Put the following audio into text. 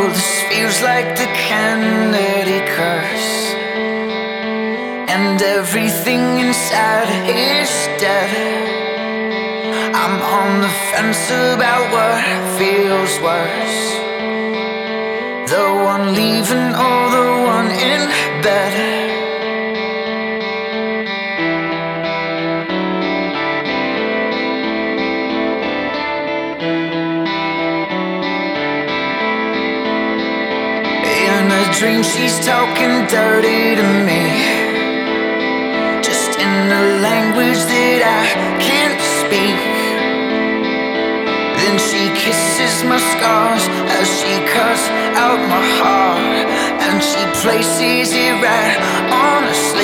this feels like the Kennedy curse, and everything inside is dead. I'm on the fence about what feels worse, the one leaving or the one in bed. In a dream she's talking dirty to me, just in a language that I can't speak. Then she kisses my scars as she cuts out my heart, and she places it right honestly.